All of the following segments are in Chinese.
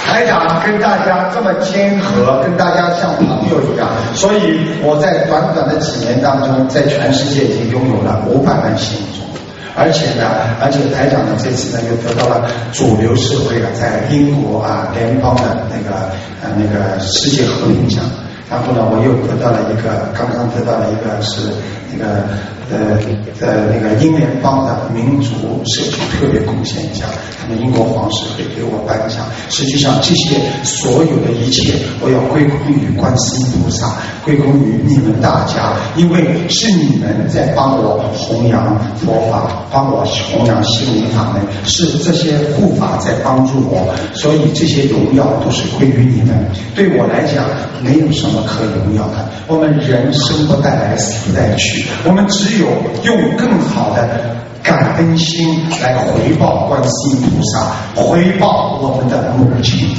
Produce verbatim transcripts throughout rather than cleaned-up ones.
台长跟大家这么谦和，跟大家像朋友一样，所以我在短短的几年当中，在全世界已经拥有了五百万信众。而且呢，而且台长呢这次呢又得到了主流社会啊，在英国啊联邦的那个呃那个世界和平奖。然后呢，我又得到了一个，刚刚得到了一个是那个呃呃那个英联邦的民族社区特别贡献奖，他们英国皇室会给我颁奖。实际上这些所有的一切，我要归功于观世音菩萨，归功于你们大家，因为是你们在帮我弘扬佛法，帮我弘扬心灵法门，是这些护法在帮助我，所以这些荣耀都是归于你们。对我来讲，没有什么可荣耀的。我们人生不带来，死不带去，我们只有用更好的感恩心来回报观世音菩萨，回报我们的母亲。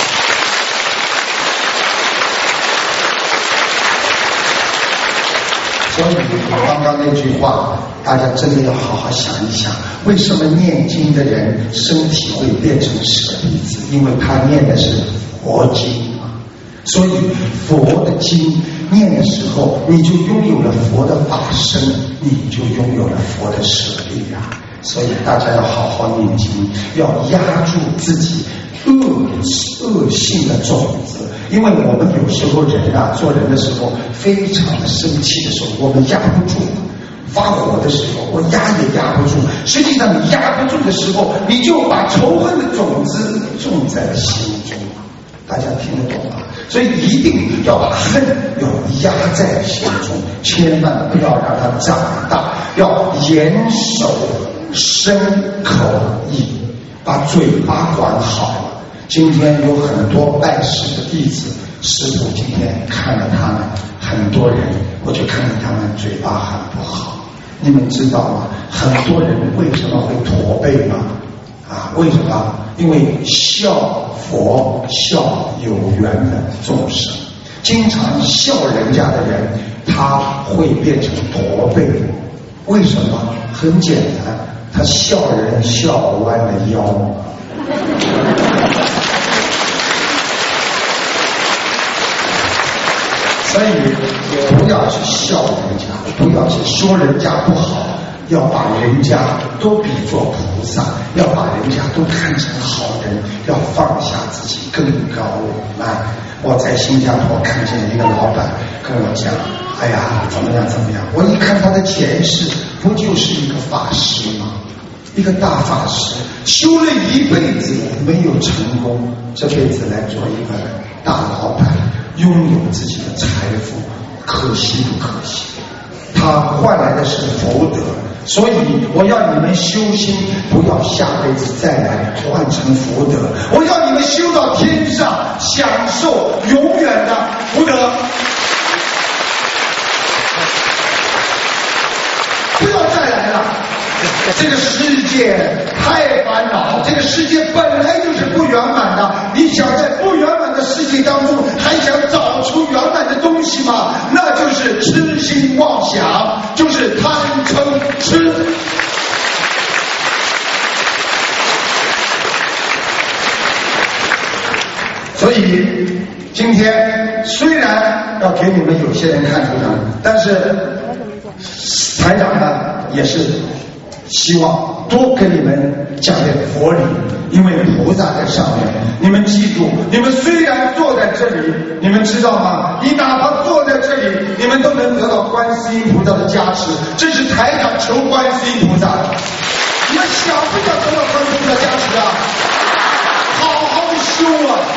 所以刚刚那句话，大家真的要好好想一想，为什么念经的人身体会变成舍利子？因为他念的是佛经。所以佛的经念的时候，你就拥有了佛的法身，你就拥有了佛的舍利啊！所以大家要好好念经，要压住自己恶恶性的种子，因为我们有时候人啊，做人的时候非常的生气的时候，我们压不住。发火的时候，我压也压不住。实际上，你压不住的时候，你就把仇恨的种子种在了心中。大家听得懂吗？所以一定要把恨要压在心中，千万不要让它长大，要严守身口意，把嘴巴管好了。今天有很多拜师的弟子，师父今天看了他们，很多人我就看到他们嘴巴很不好。你们知道吗？很多人为什么会驼背吗？啊，为什么？因为笑佛笑有缘的众生，经常笑人家的人，他会变成驼背。为什么？很简单，他笑人笑弯了腰。所以不要去笑人家，不要去说人家不好，要把人家都比作菩萨，要把人家都看成好人，要放下自己，更高我慢。我在新加坡看见一个老板跟我讲，哎呀，怎么样怎么样，我一看他的前世，不就是一个法师吗？一个大法师，修了一辈子没有成功，这辈子来做一个大老板，拥有自己的财富，可惜不可惜？他换来的是福德，所以我要你们修心，不要下辈子再来换成福德，我要你们修到天上，享受永远的福德。不要再来了，这个世界太烦恼，这个世界本来就是不圆满的，你想在不圆满的世界当中还想找出圆满的东西吗？那就是痴心妄想，就是贪嗔痴。所以今天虽然要给你们有些人看图腾，但是台长呢也是希望多跟你们讲点佛理，因为菩萨在上面。你们记住，你们虽然坐在这里，你们知道吗？你哪怕坐在这里，你们都能得到观世音菩萨的加持，这是台长求观世音菩萨的。你们想不想得到观世音菩萨加持啊？好好的修啊！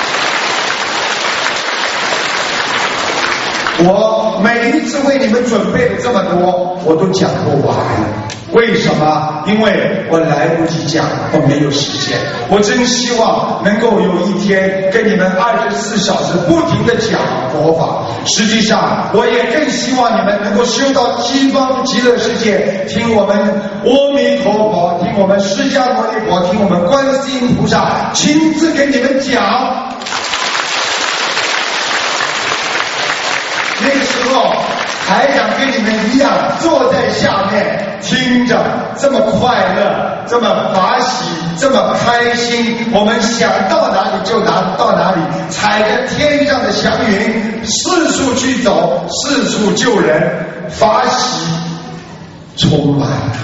我每一次为你们准备了这么多，我都讲不完。为什么？因为我来不及讲，我没有时间。我真希望能够有一天跟你们二十四小时不停的讲佛法。实际上，我也更希望你们能够修到西方极乐世界，听我们阿弥陀佛，听我们释迦牟尼佛，听我们观世音菩萨亲自给你们讲。那个时候台长跟你们一样坐在下面听着，这么快乐，这么法喜，这么开心，我们想到哪里就拿到哪里，踩着天上的祥云四处去走，四处救人，法喜充满了。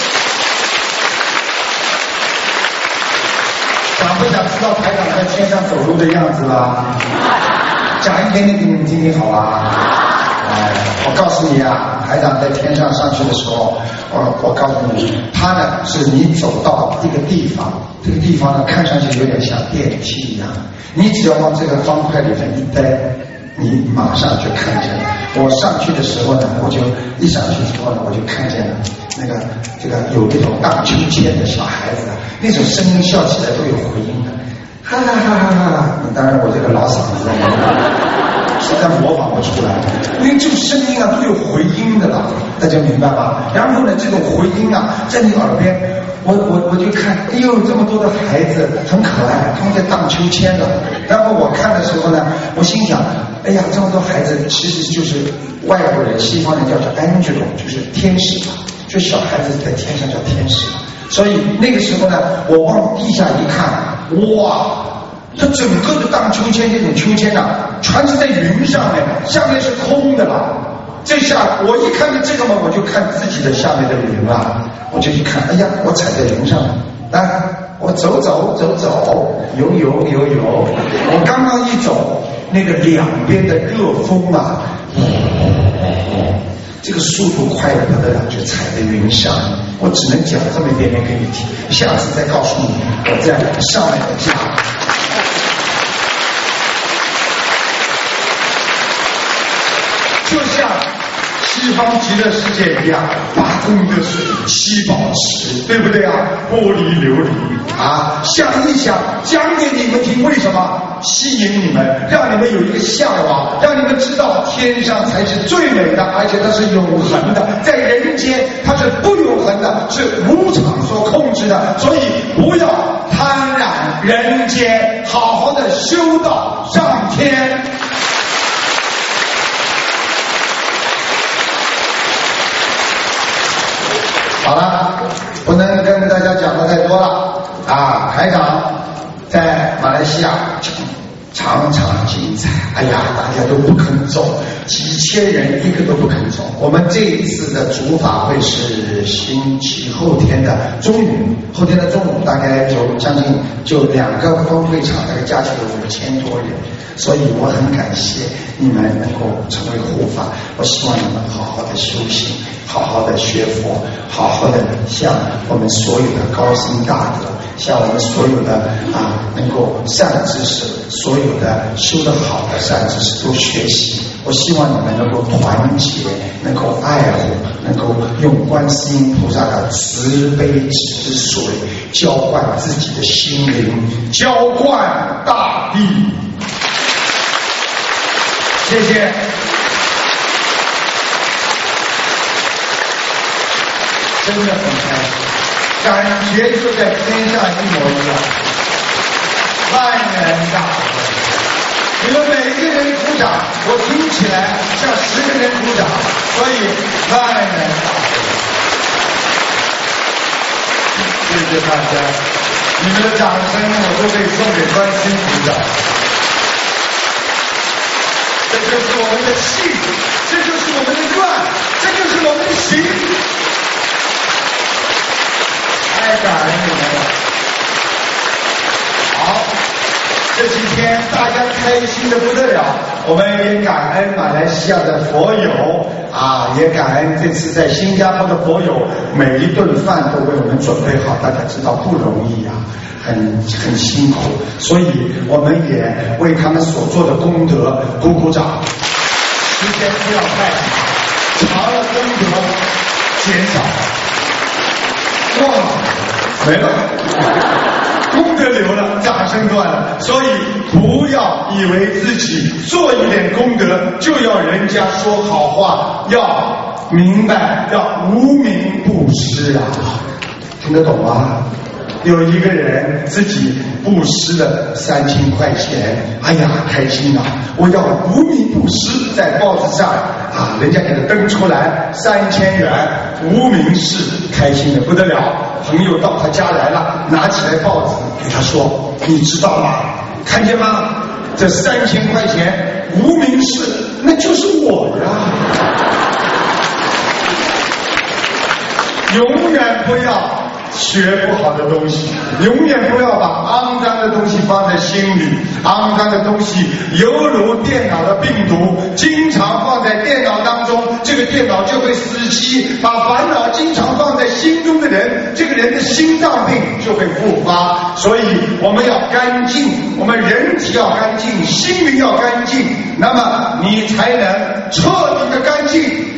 想不想知道台长在天上走路的样子啦？讲一点点给你们听听好吧？哎，我告诉你啊，台长在天上上去的时候，我我告诉你，他呢是你走到一个地方，这个地方呢看上去有点像电梯一样，你只要往这个方块里面一待，你马上就看见了。我上去的时候呢，我就一上去之后呢，我就看见了那个这个有那种荡秋千的小孩子，那种声音笑起来都有回音的，哈哈哈哈哈哈！当然我这个老嗓子实在模仿不出来，因为这种声音啊都有回音的了，大家明白吧？然后呢，这种回音啊在你耳边，我我我就看，哎呦，这么多的孩子很可爱，他们在荡秋千的。然后我看的时候呢，我心想，哎呀，这么多孩子其实就是外国人、西方人叫做 angel， 就是天使嘛，就小孩子在天上叫天使。所以那个时候呢，我往地下一看，哇！它整个的荡秋千，这种秋千啊，全是在云上面，下面是空的了。这下我一看到这个嘛，我就看自己的下面的云啊，我就一看，哎呀，我踩在云上了。来，我走走走走，游游游游。我刚刚一走，那个两边的热风啊，这个速度快得不得了，就踩在云上。我只能讲这么一点点给你听，下次再告诉你我在上面的家。就像西方极乐世界一样，八功德水、七宝池，对不对啊？玻璃琉璃啊，想一想，讲给你们听，为什么？吸引你们，让你们有一个向往，让你们知道天上才是最美的，而且它是永恒的，在人间它是不永恒的，是无常所控制的，所以不要贪婪人间，好好的修道上天。好了，不能跟大家讲的太多了啊！台长在马来西亚场场精彩，哎呀，大家都不肯走，几千人一个都不肯走。我们这一次的主法会是星期后天的中午，后天的中午大概有将近就两个分会场，大概加起来五千多人。所以我很感谢你们能够成为护法，我希望你们好好的修行，好好的学佛，好好的向我们所有的高僧大德，向我们所有的啊能够善知识，所有的修得好的善知识都学习。我希望你们能够团结，能够爱护，能够用观世音菩萨的慈悲之水浇灌自己的心灵，浇灌大地。谢谢。真的很开心，感觉就在天上一模一样，万人大会。你们每一个人鼓掌，我听起来像十个人鼓掌，所以万人大会。谢谢大家，你们的掌声我都可以送给观世音菩萨。这就是我们的信，这就是我们的愿，这就是我们的行。太感恩你们了。好，这几天大家开心的不得了，我们也感恩马来西亚的佛友啊，也感恩这次在新加坡的佛友，每一顿饭都为我们准备好，大家知道不容易啊。很很辛苦，所以我们也为他们所做的功德鼓鼓掌。时间不要太长，长了功德减少。哇，没了，功德流了，掌声断了。所以不要以为自己做一点功德就要人家说好话，要明白，要无名布施啊，听得懂吗？ 有一个人自己布施了三千块钱，哎呀，开心啊！我要无名布施，在报纸上啊，人家给他登出来三千元无名氏，开心的不得了。朋友到他家来了，拿起来报纸给他说：“你知道吗？看见吗？这三千块钱无名氏，那就是我呀！”永远不要学不好的东西，永远不要把肮脏的东西放在心里。肮脏的东西犹如电脑的病毒，经常放在电脑当中，这个电脑就会死机。把烦恼经常放在心中的人，这个人的心脏病就会复发。所以我们要干净，我们人体要干净，心灵要干净，那么你才能彻底的干净，